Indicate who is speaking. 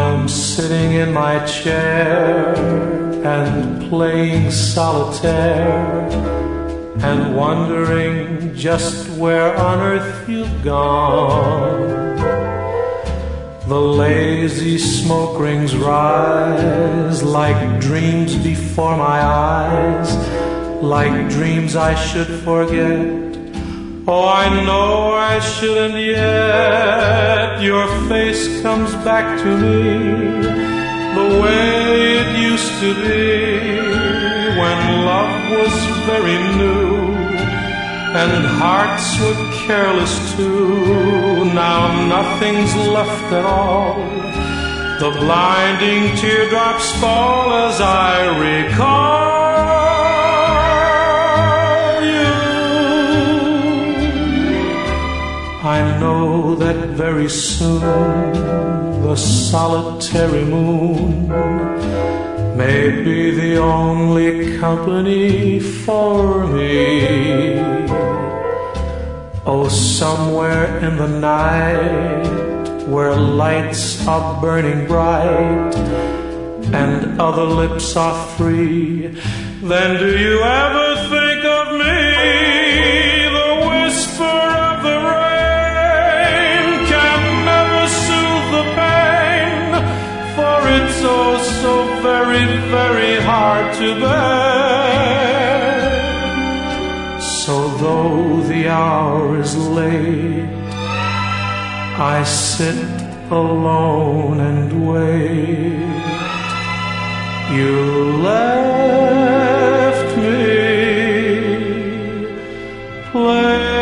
Speaker 1: I'm sitting in my chair and playing solitaire and wondering just where on earth you've gone. The lazy smoke rings rise like dreams before my eyes, like dreams I should forget. Oh, I know I shouldn't yet. Your face comes back to me the way it used to be when love was very new and hearts were careless too. Now nothing's left at all. The blinding teardrops fall as I recall. I know that very soon the solitary moon may be the only company for me. Oh, somewhere in the night where lights are burning bright and other lips are free, then do you ever think of me? The whisper of the rain can never soothe the pain, for it's oh so very, very hard to bear. So though the hour is late, I sit alone and wait. You left me playing